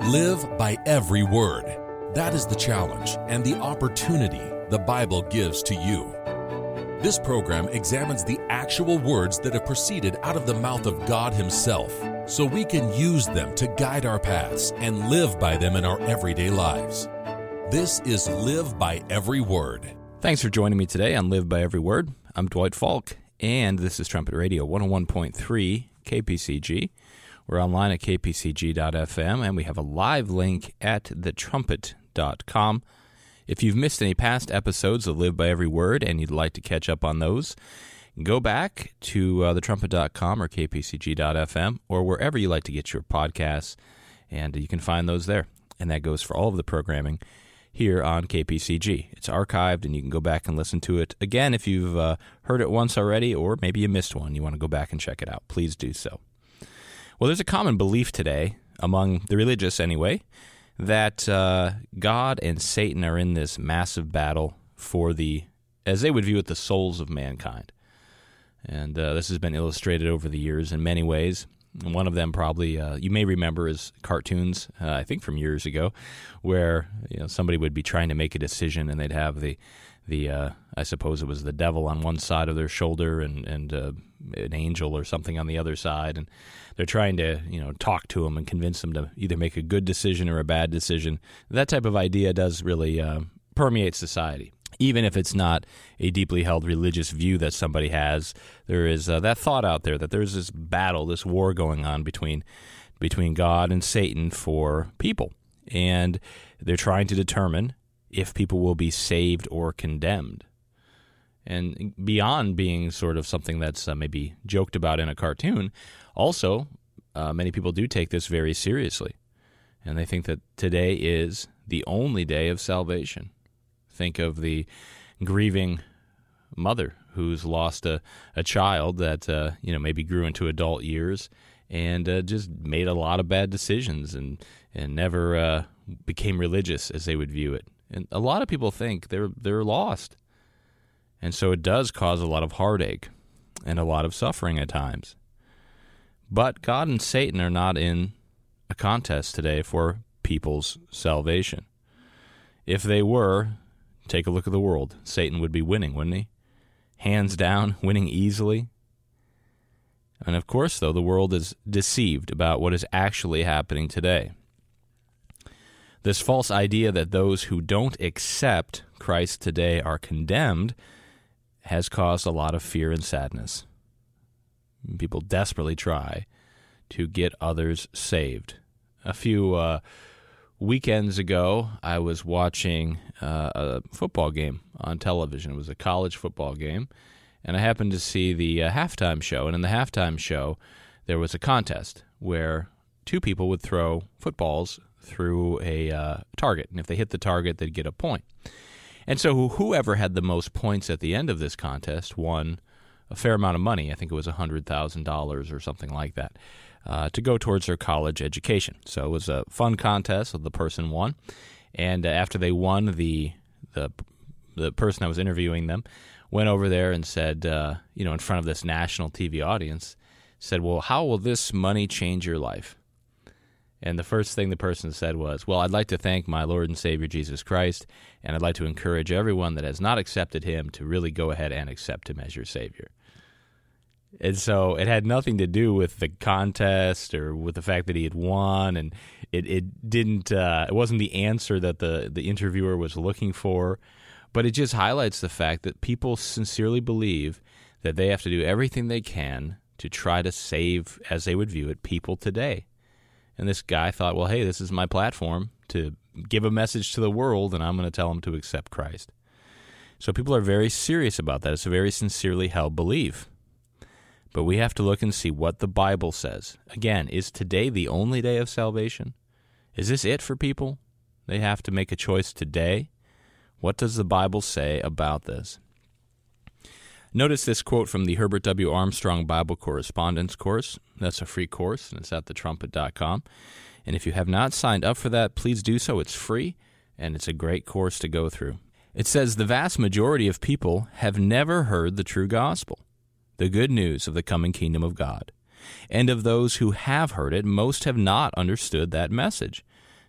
Live by every word. That is the challenge and the opportunity the Bible gives to you. This program examines the actual words that have proceeded out of the mouth of God Himself, so we can use them to guide our paths and live by them in our everyday lives. This is Live by Every Word. Thanks for joining me today on Live by Every Word. I'm Dwight Falk, and this is Trumpet Radio 101.3 KPCG. We're online at kpcg.fm, and we have a live link at thetrumpet.com. If you've missed any past episodes of Live by Every Word and you'd like to catch up on those, go back to thetrumpet.com or kpcg.fm or wherever you like to get your podcasts, and you can find those there. And that goes for all of the programming here on KPCG. It's archived, and you can go back and listen to it again if you've heard it once already, or maybe you missed one. You want to go back and check it out. Please do so. Well, there's a common belief today, among the religious anyway, that God and Satan are in this massive battle for as they would view it, the souls of mankind. And this has been illustrated over the years in many ways. One of them probably you may remember is cartoons, I think from years ago, where somebody would be trying to make a decision and they'd have the I suppose it was the devil on one side of their shoulder and an angel or something on the other side, and they're trying to talk to them and convince them to either make a good decision or a bad decision. That type of idea does really permeate society. Even if it's not a deeply held religious view that somebody has, there is that thought out there that there's this battle, this war going on between God and Satan for people, and they're trying to determine if people will be saved or condemned. And beyond being sort of something that's maybe joked about in a cartoon, also many people do take this very seriously, and they think that today is the only day of salvation. Think of the grieving mother who's lost a child that maybe grew into adult years and just made a lot of bad decisions and never became religious as they would view it. And a lot of people think they're lost. And so it does cause a lot of heartache and a lot of suffering at times. But God and Satan are not in a contest today for people's salvation. If they were, take a look at the world. Satan would be winning, wouldn't he? Hands down, winning easily. And of course, though, the world is deceived about what is actually happening today. This false idea that those who don't accept Christ today are condemned has caused a lot of fear and sadness. People desperately try to get others saved. A few weekends ago, I was watching a football game on television. It was a college football game, and I happened to see the halftime show. And in the halftime show, there was a contest where two people would throw footballs through a target, and if they hit the target, they'd get a point. And so whoever had the most points at the end of this contest won a fair amount of money. I think it was $100,000 or something like that, to go towards their college education. So it was a fun contest, so the person won. And after they won, the person that was interviewing them went over there and said, in front of this national TV audience, said, "Well, how will this money change your life?" And the first thing the person said was, "Well, I'd like to thank my Lord and Savior Jesus Christ, and I'd like to encourage everyone that has not accepted Him to really go ahead and accept Him as your Savior." And so it had nothing to do with the contest or with the fact that he had won, and it didn't. It wasn't the answer that the interviewer was looking for, but it just highlights the fact that people sincerely believe that they have to do everything they can to try to save, as they would view it, people today. And this guy thought, well, hey, this is my platform to give a message to the world, and I'm going to tell them to accept Christ. So people are very serious about that. It's a very sincerely held belief. But we have to look and see what the Bible says. Again, is today the only day of salvation? Is this it for people? They have to make a choice today. What does the Bible say about this? Notice this quote from the Herbert W. Armstrong Bible Correspondence Course. That's a free course, and it's at thetrumpet.com. And if you have not signed up for that, please do so. It's free, and it's a great course to go through. It says, the vast majority of people have never heard the true gospel, the good news of the coming kingdom of God. And of those who have heard it, most have not understood that message.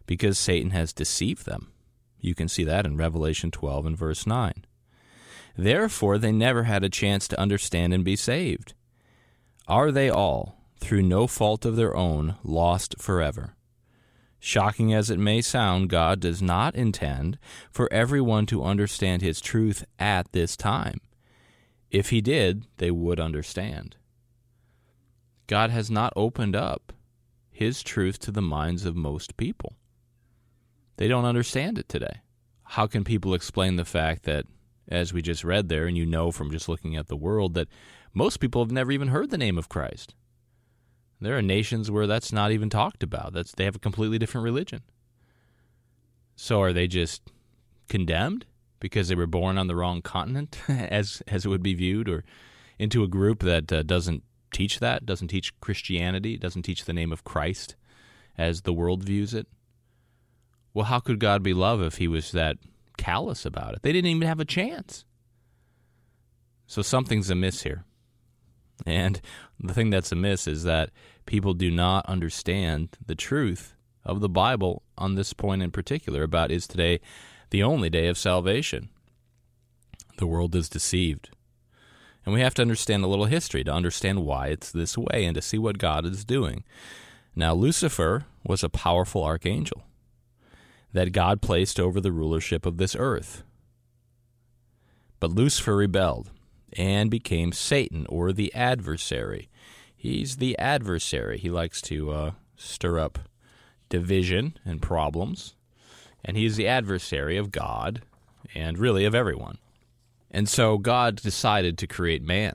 because Satan has deceived them. You can see that in Revelation 12 and verse 9. Therefore, they never had a chance to understand and be saved. Are they all, through no fault of their own, lost forever? Shocking as it may sound, God does not intend for everyone to understand His truth at this time. If He did, they would understand. God has not opened up His truth to the minds of most people. They don't understand it today. How can people explain the fact that, as we just read there, and you know from just looking at the world, that most people have never even heard the name of Christ? There are nations where that's not even talked about. They have a completely different religion. So are they just condemned because they were born on the wrong continent, as it would be viewed, or into a group that doesn't teach that, doesn't teach Christianity, doesn't teach the name of Christ as the world views it? Well, how could God be love if He was that callous about it? They didn't even have a chance. So something's amiss here. And the thing that's amiss is that people do not understand the truth of the Bible on this point in particular about, is today the only day of salvation? The world is deceived. And we have to understand a little history to understand why it's this way and to see what God is doing. Now, Lucifer was a powerful archangel that God placed over the rulership of this earth. But Lucifer rebelled and became Satan, or the adversary. He's the adversary. He likes to stir up division and problems, and he's the adversary of God and really of everyone. And so God decided to create man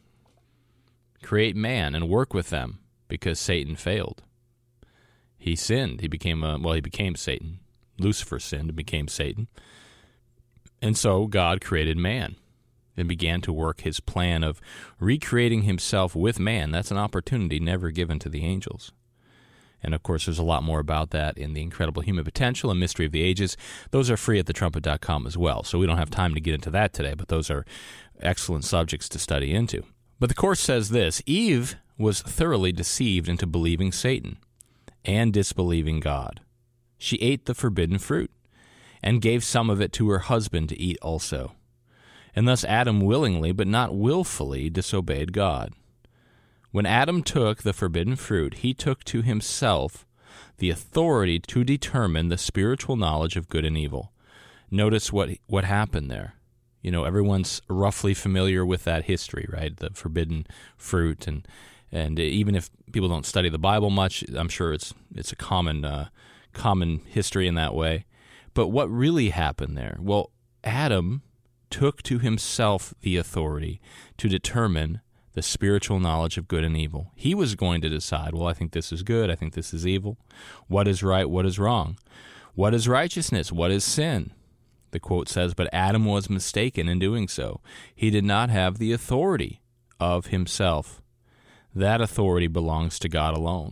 and work with them because Satan failed. He sinned. He became Satan. Lucifer sinned and became Satan. And so God created man and began to work His plan of recreating Himself with man. That's an opportunity never given to the angels. And, of course, there's a lot more about that in The Incredible Human Potential and Mystery of the Ages. Those are free at thetrumpet.com as well, so we don't have time to get into that today, but those are excellent subjects to study into. But the Course says this: Eve was thoroughly deceived into believing Satan and disbelieving God. She ate the forbidden fruit and gave some of it to her husband to eat also. And thus Adam willingly, but not willfully, disobeyed God. When Adam took the forbidden fruit, he took to himself the authority to determine the spiritual knowledge of good and evil. Notice what happened there. You know, everyone's roughly familiar with that history, right? The forbidden fruit, and even if people don't study the Bible much, I'm sure it's a common history in that way. But what really happened there? Well, Adam took to himself the authority to determine the spiritual knowledge of good and evil. He was going to decide, well, I think this is good, I think this is evil. What is right, what is wrong? What is righteousness, what is sin? The quote says, but Adam was mistaken in doing so. He did not have the authority of himself. That authority belongs to God alone.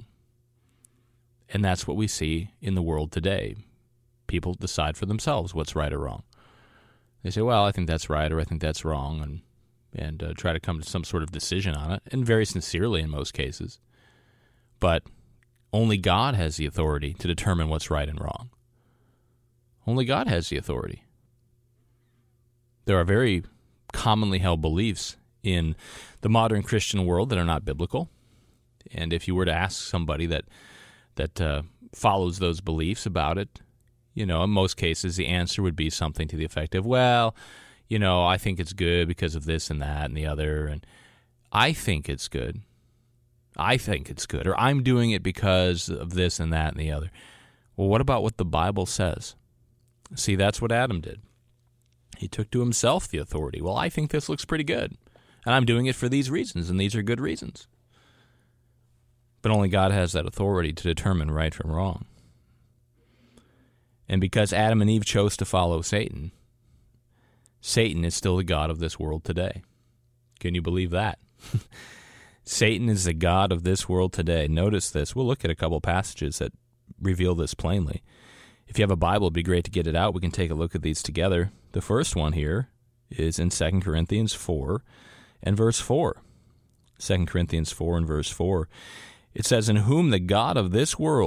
And that's what we see in the world today. People decide for themselves what's right or wrong. They say, well, I think that's right or I think that's wrong, and try to come to some sort of decision on it, and very sincerely in most cases. But only God has the authority to determine what's right and wrong. Only God has the authority. There are very commonly held beliefs in the modern Christian world that are not biblical. And if you were to ask somebody that follows those beliefs about it, you know, in most cases the answer would be something to the effect of, well, you know, I think it's good because of this and that and the other, and I think it's good. Or I'm doing it because of this and that and the other. Well, what about what the Bible says? See, that's what Adam did. He took to himself the authority. Well, I think this looks pretty good, and I'm doing it for these reasons, and these are good reasons. But only God has that authority to determine right from wrong. And because Adam and Eve chose to follow Satan, Satan is still the god of this world today. Can you believe that? Satan is the god of this world today. Notice this. We'll look at a couple passages that reveal this plainly. If you have a Bible, it'd be great to get it out. We can take a look at these together. The first one here is in 2 Corinthians 4 and verse 4. 2 Corinthians 4 and verse 4. It says, in whom the God of this world,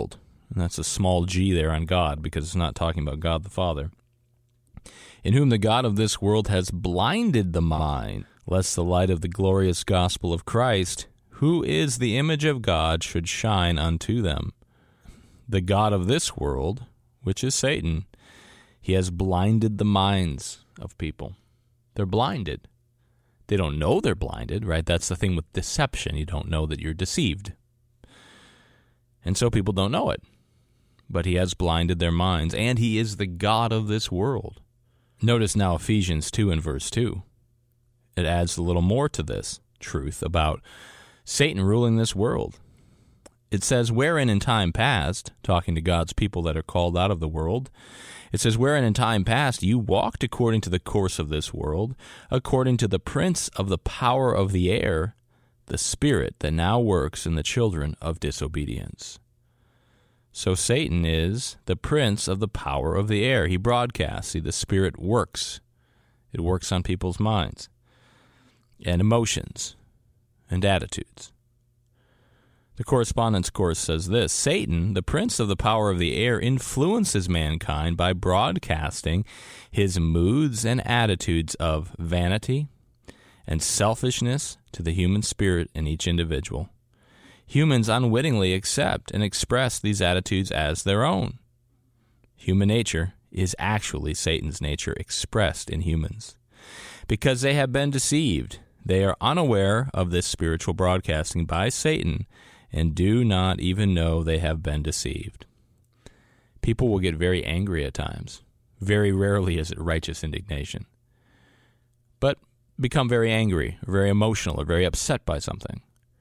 and that's a small g there on God because it's not talking about God the Father, in whom the God of this world has blinded the mind, lest the light of the glorious gospel of Christ, who is the image of God, should shine unto them. The God of this world, which is Satan, he has blinded the minds of people. They're blinded. They don't know they're blinded, right? That's the thing with deception. You don't know that you're deceived. And so people don't know it. But he has blinded their minds, and he is the God of this world. Notice now Ephesians 2 and verse 2. It adds a little more to this truth about Satan ruling this world. It says, wherein in time past, talking to God's people that are called out of the world, it says, wherein in time past you walked according to the course of this world, according to the prince of the power of the air, the spirit that now works in the children of disobedience. So Satan is the prince of the power of the air. He broadcasts. See, the spirit works. It works on people's minds and emotions and attitudes. The Correspondence Course says this: Satan, the prince of the power of the air, influences mankind by broadcasting his moods and attitudes of vanity and selfishness to the human spirit in each individual. Humans unwittingly accept and express these attitudes as their own. Human nature is actually Satan's nature expressed in humans. Because they have been deceived, they are unaware of this spiritual broadcasting by Satan and do not even know they have been deceived. People will get very angry at times. Very rarely is it righteous indignation. But become very angry, or very emotional, or very upset by something.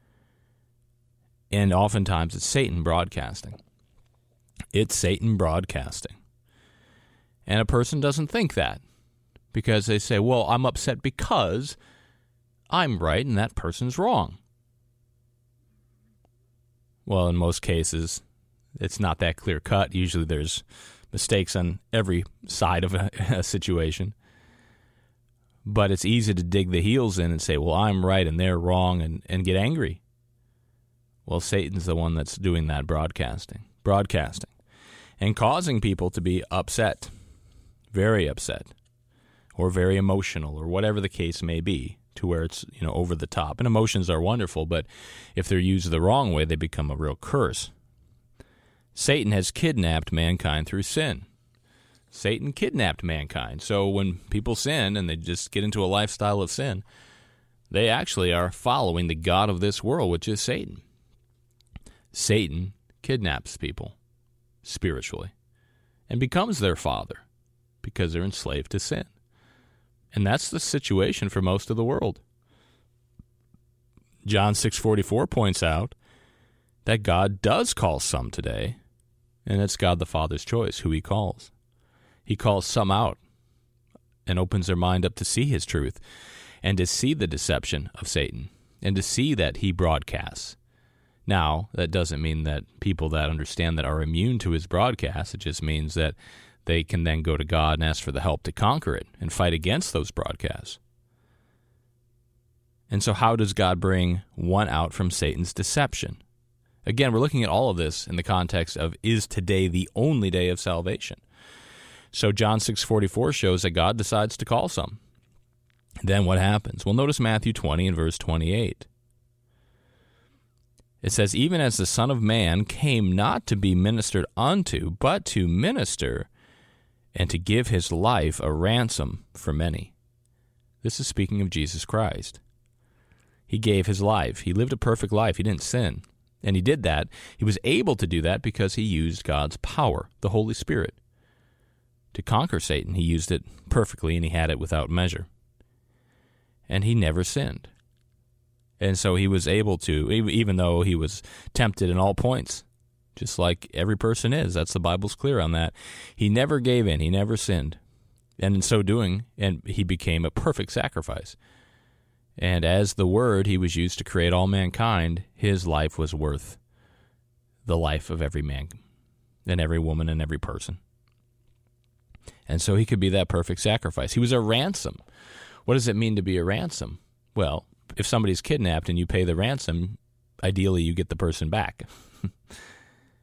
And oftentimes it's Satan broadcasting. It's Satan broadcasting. And a person doesn't think that because they say, well, I'm upset because I'm right and that person's wrong. Well, in most cases, it's not that clear cut. Usually there's mistakes on every side of a situation. But it's easy to dig the heels in and say, well, I'm right and they're wrong, and get angry. Well, Satan's the one that's doing that broadcasting, and causing people to be upset, very upset, or very emotional, or whatever the case may be, to where it's, over the top. And emotions are wonderful, but if they're used the wrong way, they become a real curse. Satan has kidnapped mankind through sin. Satan kidnapped mankind. So when people sin and they just get into a lifestyle of sin, they actually are following the God of this world, which is Satan. Satan kidnaps people spiritually and becomes their father because they're enslaved to sin. And that's the situation for most of the world. John 6:44 points out that God does call some today, and it's God the Father's choice who he calls. He calls some out and opens their mind up to see his truth and to see the deception of Satan and to see that he broadcasts. Now, that doesn't mean that people that understand that are immune to his broadcasts. It just means that they can then go to God and ask for the help to conquer it and fight against those broadcasts. And so how does God bring one out from Satan's deception? Again, we're looking at all of this in the context of, is today the only day of salvation? So John 6:44 shows that God decides to call some. Then what happens? Well, notice Matthew 20 and verse 28. It says, even as the Son of Man came not to be ministered unto, but to minister, and to give his life a ransom for many. This is speaking of Jesus Christ. He gave his life. He lived a perfect life. He didn't sin. And he did that. He was able to do that because he used God's power, the Holy Spirit, to conquer Satan. He used it perfectly, and he had it without measure. And he never sinned. And so he was able to, even though he was tempted in all points, just like every person is. That's the Bible's clear on that. He never gave in. He never sinned. And in so doing, he became a perfect sacrifice. And as the Word he was used to create all mankind, his life was worth the life of every man and every woman and every person. And so he could be that perfect sacrifice. He was a ransom. What does it mean to be a ransom? Well, if somebody's kidnapped and you pay the ransom, ideally you get the person back.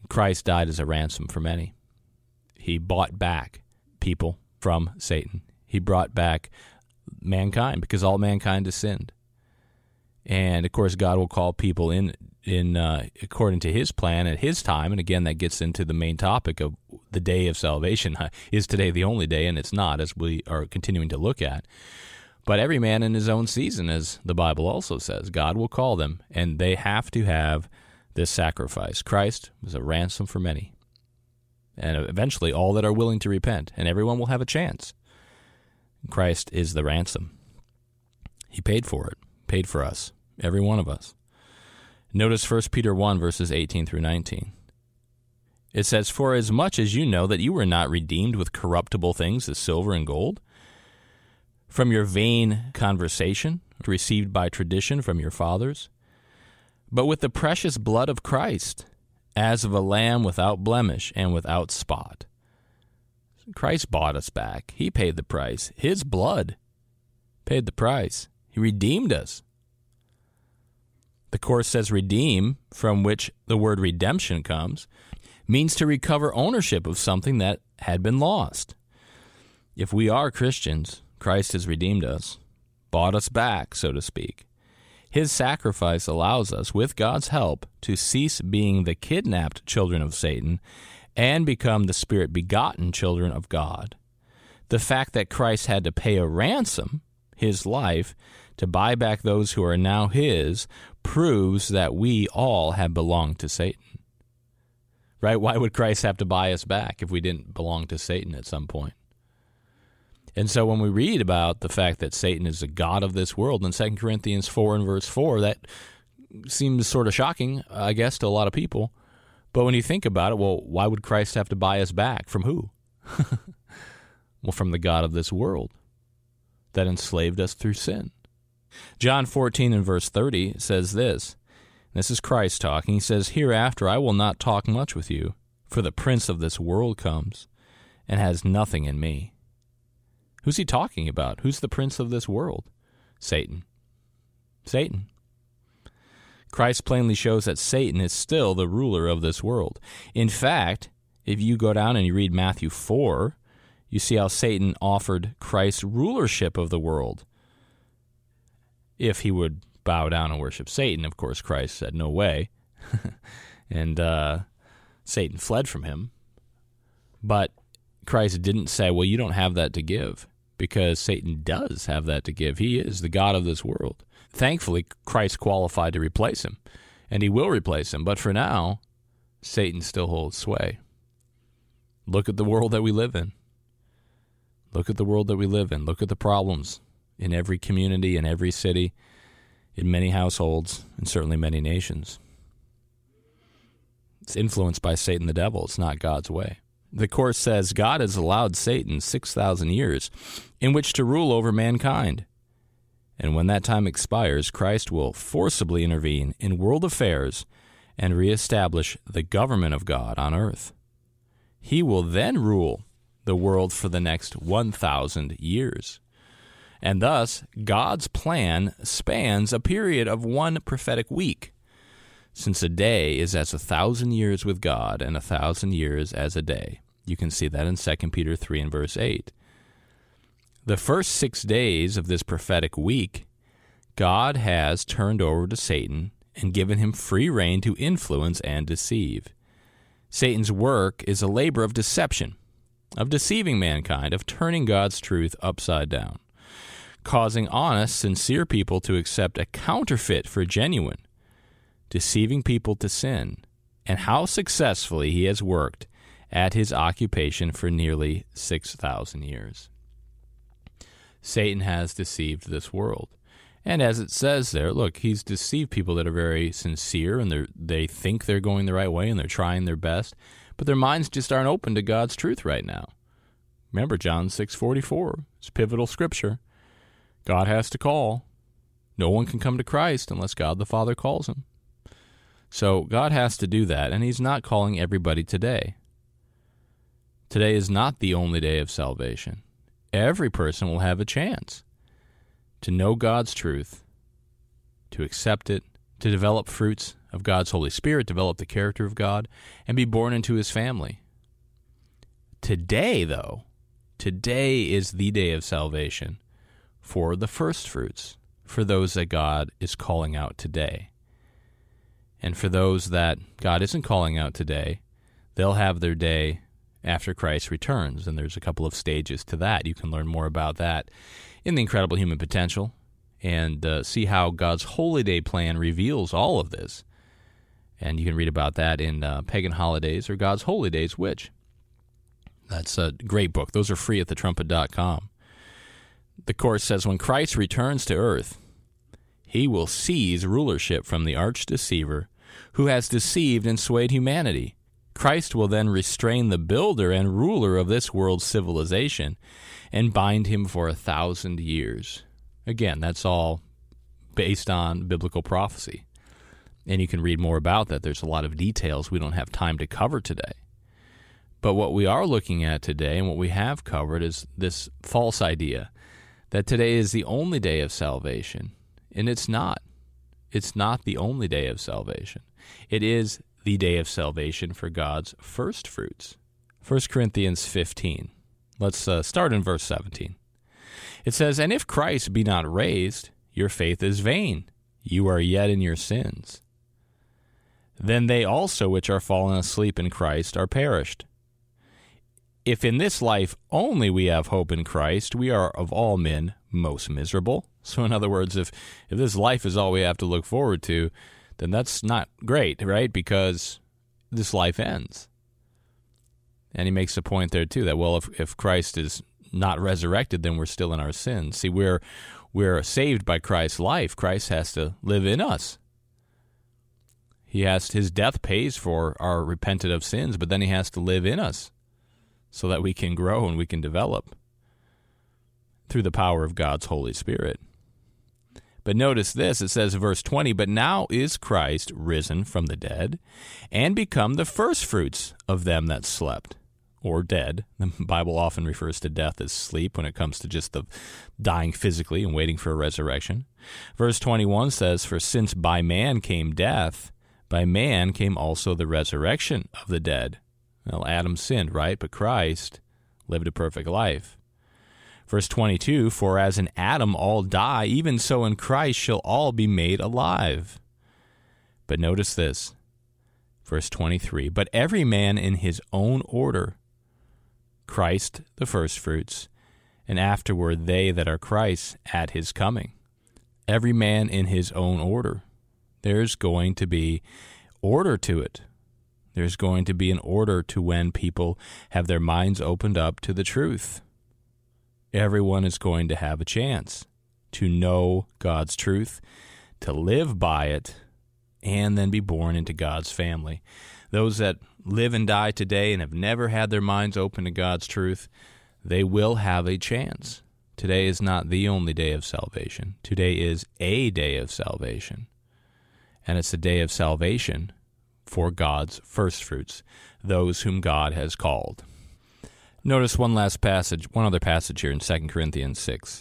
Christ died as a ransom for many. He bought back people from Satan. He brought back mankind because all mankind has sinned. And, of course, God will call people in according to his plan at his time. And, again, that gets into the main topic of the day of salvation. Is today the only day? And it's not, as we are continuing to look at. But every man in his own season, as the Bible also says. God will call them, and they have to have this sacrifice. Christ was a ransom for many. And eventually all that are willing to repent, and everyone will have a chance. Christ is the ransom. He paid for it, paid for us, every one of us. Notice 1 Peter 1, verses 18 through 19. It says, "For as much as you know that you were not redeemed with corruptible things as silver and gold, from your vain conversation received by tradition from your fathers, but with the precious blood of Christ, as of a lamb without blemish and without spot." Christ bought us back. He paid the price. His blood paid the price. He redeemed us. The Course says redeem, from which the word redemption comes, means to recover ownership of something that had been lost. If we are Christians, Christ has redeemed us, bought us back, so to speak. His sacrifice allows us, with God's help, to cease being the kidnapped children of Satan and become the Spirit-begotten children of God. The fact that Christ had to pay a ransom, his life, to buy back those who are now his, proves that we all have belonged to Satan. Right? Why would Christ have to buy us back if we didn't belong to Satan at some point? And so when we read about the fact that Satan is the god of this world in 2 Corinthians 4 and verse 4, that seems sort of shocking, I guess, to a lot of people. But when you think about it, well, why would Christ have to buy us back? From who? Well, from the god of this world that enslaved us through sin. John 14 and verse 30 says this. This is Christ talking. He says, "Hereafter I will not talk much with you, for the prince of this world comes and has nothing in me." Who's he talking about? Who's the prince of this world? Satan. Satan. Christ plainly shows that Satan is still the ruler of this world. In fact, if you go down and you read Matthew 4, you see how Satan offered Christ rulership of the world. If he would bow down and worship Satan, of course, Christ said, "No way." And Satan fled from him. But Christ didn't say, well, you don't have that to give, because Satan does have that to give. He is the god of this world. Thankfully, Christ qualified to replace him, and he will replace him. But for now, Satan still holds sway. Look at the world that we live in. Look at the world that we live in. Look at the problems in every community, in every city, in many households, and certainly many nations. It's influenced by Satan the devil. It's not God's way. The Course says God has allowed Satan 6,000 years in which to rule over mankind. And when that time expires, Christ will forcibly intervene in world affairs and reestablish the government of God on earth. He will then rule the world for the next 1,000 years. And thus, God's plan spans a period of one prophetic week, since a day is as 1,000 years with God and 1,000 years as a day. You can see that in 2 Peter 3 and verse 8. The first 6 days of this prophetic week, God has turned over to Satan and given him free rein to influence and deceive. Satan's work is a labor of deception, of deceiving mankind, of turning God's truth upside down, causing honest, sincere people to accept a counterfeit for genuine, deceiving people to sin, and how successfully he has worked at his occupation for nearly 6,000 years. Satan has deceived this world. And as it says there, look, he's deceived people that are very sincere, and they think they're going the right way, and they're trying their best, but their minds just aren't open to God's truth right now. Remember John 6:44, it's pivotal scripture. God has to call. No one can come to Christ unless God the Father calls him. So God has to do that, and he's not calling everybody today. Today is not the only day of salvation. Every person will have a chance to know God's truth, to accept it, to develop fruits of God's Holy Spirit, develop the character of God, and be born into his family. Today, though, today is the day of salvation for the first fruits, for those that God is calling out today. And for those that God isn't calling out today, they'll have their day after Christ returns, and there's a couple of stages to that. You can learn more about that in The Incredible Human Potential and see how God's Holy Day plan reveals all of this. And you can read about that in Pagan Holidays or God's Holy Days, Which? That's a great book. Those are free at thetrumpet.com. The Course says, when Christ returns to earth, he will seize rulership from the arch-deceiver who has deceived and swayed humanity. Christ will then restrain the builder and ruler of this world's civilization and bind him for 1,000 years. Again, that's all based on biblical prophecy. And you can read more about that. There's a lot of details we don't have time to cover today. But what we are looking at today and what we have covered is this false idea that today is the only day of salvation. And it's not. It's not the only day of salvation. It is the day of salvation for God's first fruits. 1 Corinthians 15. Let's start in verse 17. It says, and if Christ be not raised, your faith is vain. You are yet in your sins. Then they also which are fallen asleep in Christ are perished. If in this life only we have hope in Christ, we are of all men most miserable. So in other words, if this life is all we have to look forward to, then that's not great, right? Because this life ends. And he makes a point there too, that, well, if Christ is not resurrected, then we're still in our sins. See, we're saved by Christ's life. Christ has to live in us. His death pays for our repented of sins, but then he has to live in us so that we can grow and we can develop through the power of God's Holy Spirit. But notice this, it says, verse 20, but now is Christ risen from the dead and become the firstfruits of them that slept, or dead. The Bible often refers to death as sleep when it comes to just the dying physically and waiting for a resurrection. Verse 21 says, for since by man came death, by man came also the resurrection of the dead. Well, Adam sinned, right? But Christ lived a perfect life. Verse 22, for as in Adam all die, even so in Christ shall all be made alive. But notice this, verse 23, but every man in his own order, Christ the firstfruits, and afterward they that are Christ's at his coming. Every man in his own order. There's going to be order to it. There's going to be an order to when people have their minds opened up to the truth. Everyone is going to have a chance to know God's truth, to live by it, and then be born into God's family. Those that live and die today and have never had their minds open to God's truth, they will have a chance. Today is not the only day of salvation. Today is a day of salvation. And it's a day of salvation for God's firstfruits, those whom God has called. Notice one other passage here in 2 Corinthians 6.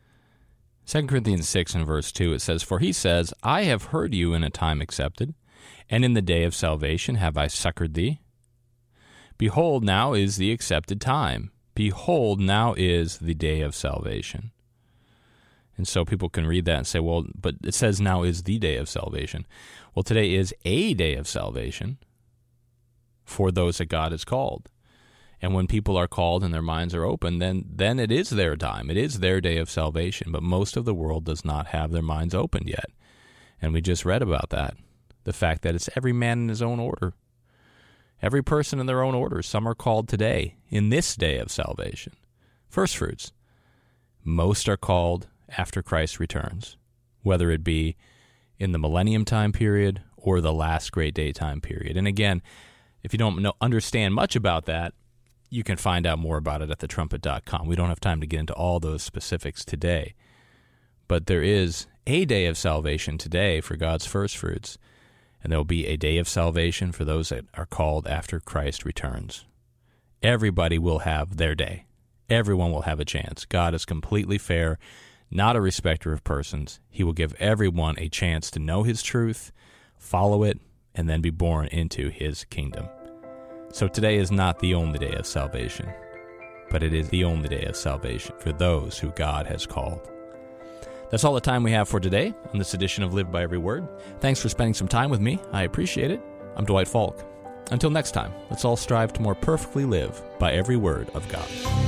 2 Corinthians 6 and verse 2, it says, for he says, I have heard you in a time accepted, and in the day of salvation have I succored thee. Behold, now is the accepted time. Behold, now is the day of salvation. And so people can read that and say, well, but it says now is the day of salvation. Well, today is a day of salvation for those that God has called. And when people are called and their minds are open, then it is their time. It is their day of salvation. But most of the world does not have their minds opened yet. And we just read about that. The fact that it's every man in his own order. Every person in their own order. Some are called today, in this day of salvation. First fruits. Most are called after Christ returns, whether it be in the millennium time period or the last great day time period. And again, if you don't understand much about that, you can find out more about it at thetrumpet.com. We don't have time to get into all those specifics today. But there is a day of salvation today for God's firstfruits, and there will be a day of salvation for those that are called after Christ returns. Everybody will have their day. Everyone will have a chance. God is completely fair, not a respecter of persons. He will give everyone a chance to know his truth, follow it, and then be born into his kingdom. So today is not the only day of salvation, but it is the only day of salvation for those who God has called. That's all the time we have for today on this edition of Live by Every Word. Thanks for spending some time with me. I appreciate it. I'm Dwight Falk. Until next time, let's all strive to more perfectly live by every word of God.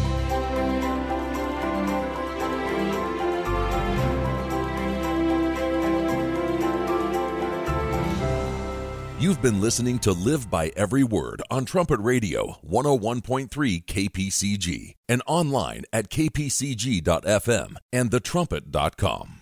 You've been listening to Live by Every Word on Trumpet Radio 101.3 KPCG and online at kpcg.fm and thetrumpet.com.